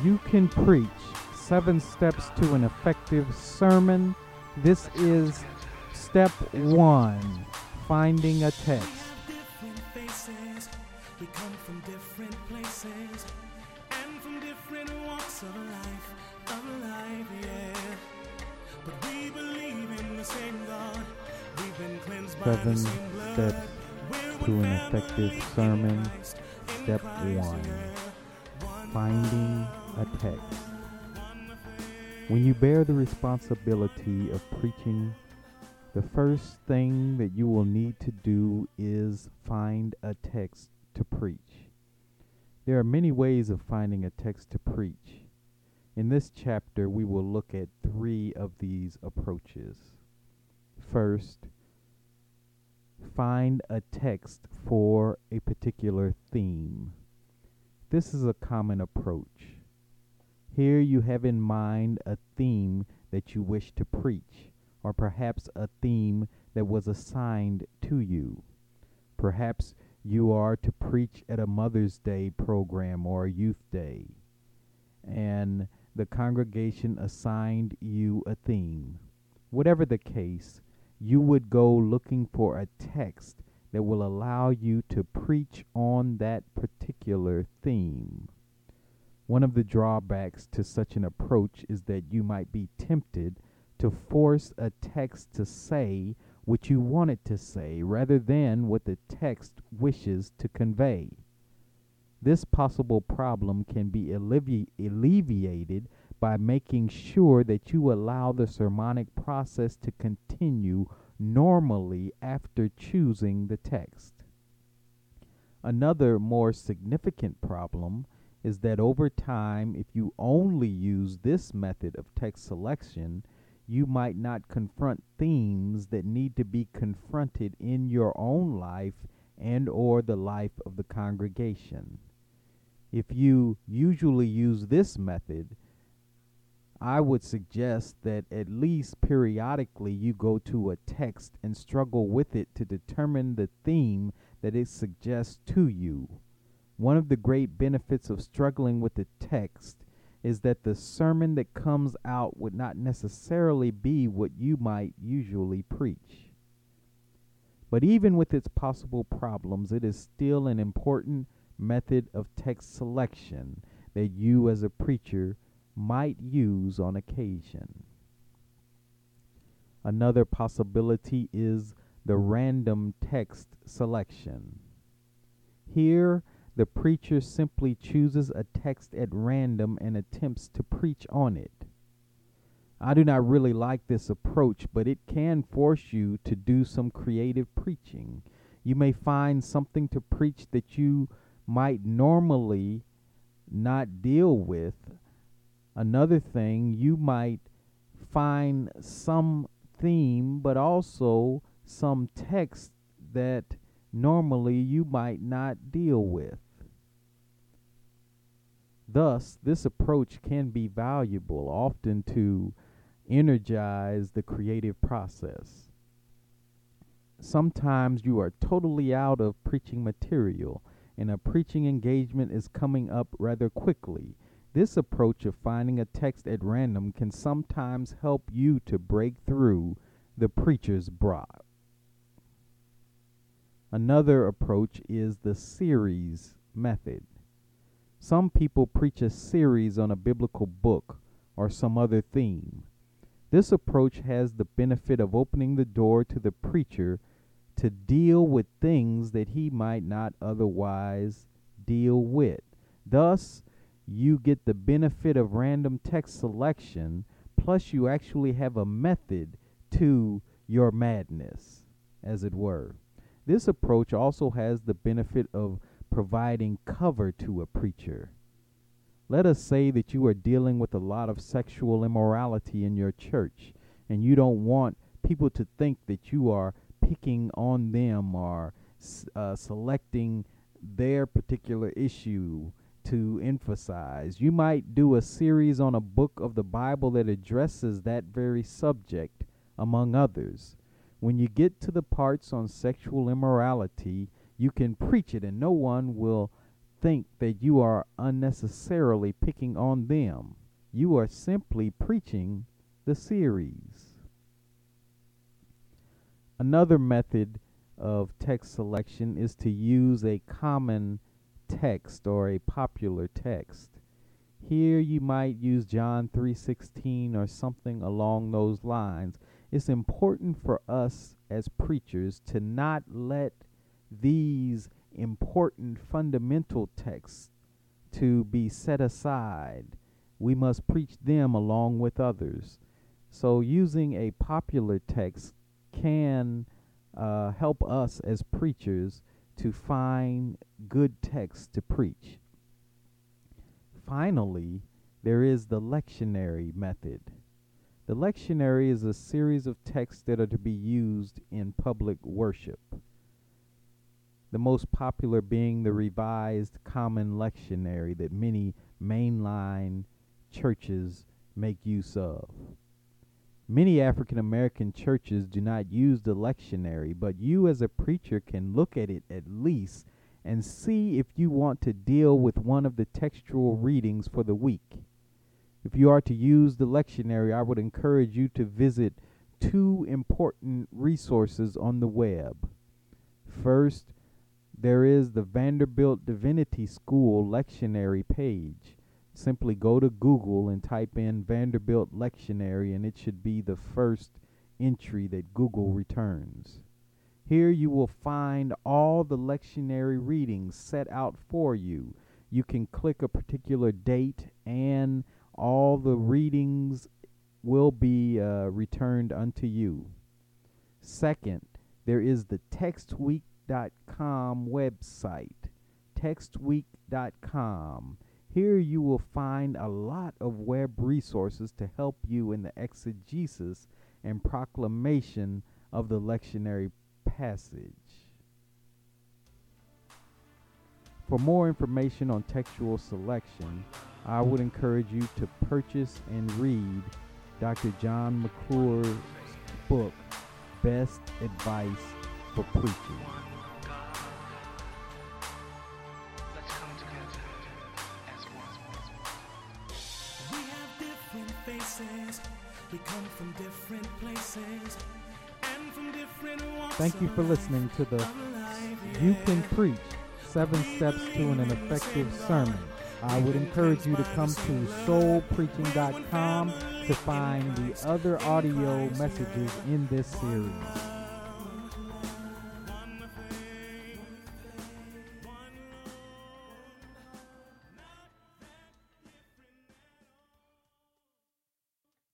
You can preach 7 steps to an effective sermon. This is step 1, finding a text. Different faces, we come from different places, and from different walks of life, yeah. But we believe in the same God. We've been cleansed by 7 the same blood. steps We're to one an family effective in sermon. Christ, in Step Christ, 1, yeah. One finding a text. When you bear the responsibility of preaching, the first thing that you will need to do is find a text to preach. There are many ways of finding a text to preach. In this chapter, we will look at 3 of these approaches. First, find a text for a particular theme. This is a common approach. Here you have in mind a theme that you wish to preach, or perhaps a theme that was assigned to you. Perhaps you are to preach at a Mother's Day program or a Youth Day, and the congregation assigned you a theme. Whatever the case, you would go looking for a text that will allow you to preach on that particular theme. One of the drawbacks to such an approach is that you might be tempted to force a text to say what you want it to say rather than what the text wishes to convey. This possible problem can be alleviated by making sure that you allow the sermonic process to continue normally after choosing the text. Another more significant problem is that over time, if you only use this method of text selection, you might not confront themes that need to be confronted in your own life and or the life of the congregation. If you usually use this method, I would suggest that at least periodically you go to a text and struggle with it to determine the theme that it suggests to you. One of the great benefits of struggling with the text is that the sermon that comes out would not necessarily be what you might usually preach. But even with its possible problems, it is still an important method of text selection that you as a preacher might use on occasion. Another possibility is the random text selection. Here, the preacher simply chooses a text at random and attempts to preach on it. I do not really like this approach, but it can force you to do some creative preaching. You may find something to preach that you might normally not deal with. Another thing, you might find some theme, but also some text that normally you might not deal with. Thus, this approach can be valuable, often to energize the creative process. Sometimes you are totally out of preaching material, and a preaching engagement is coming up rather quickly. This approach of finding a text at random can sometimes help you to break through the preacher's block. Another approach is the series method. Some people preach a series on a biblical book or some other theme. This approach has the benefit of opening the door to the preacher to deal with things that he might not otherwise deal with. Thus, you get the benefit of random text selection, plus you actually have a method to your madness, as it were. This approach also has the benefit of providing cover to a preacher. Let us say that you are dealing with a lot of sexual immorality in your church, and you don't want people to think that you are picking on them or selecting their particular issue to emphasize. You might do a series on a book of the Bible that addresses that very subject, among others. When you get to the parts on sexual immorality, you can preach it and no one will think that you are unnecessarily picking on them. You are simply preaching the series. Another method of text selection is to use a common text or a popular text. Here you might use John 3:16 or something along those lines. It's important for us as preachers to not let these important fundamental texts to be set aside. We must preach them along with others. So using a popular text can help us as preachers to find good texts to preach. Finally, there is the lectionary method. The lectionary is a series of texts that are to be used in public worship. The most popular being the Revised Common Lectionary that many mainline churches make use of. Many African American churches do not use the lectionary, but you as a preacher can look at it at least and see if you want to deal with one of the textual readings for the week. If you are to use the lectionary, I would encourage you to visit two important resources on the web. First, there is the Vanderbilt Divinity School lectionary page. Simply go to Google and type in Vanderbilt lectionary, and it should be the first entry that Google returns. Here you will find all the lectionary readings set out for you. You can click a particular date and all the readings will be returned unto you. Second, there is the TextWeek.com website, TextWeek.com. Here you will find a lot of web resources to help you in the exegesis and proclamation of the lectionary passage. For more information on textual selection, I would encourage you to purchase and read Dr. John McClure's book, Best Advice for Preaching. We come from different places and from different walks. Thank you for listening to the You Can Preach 7 Steps to an Effective Sermon. I would encourage you to come to soulpreaching.com to find the other audio messages in this series.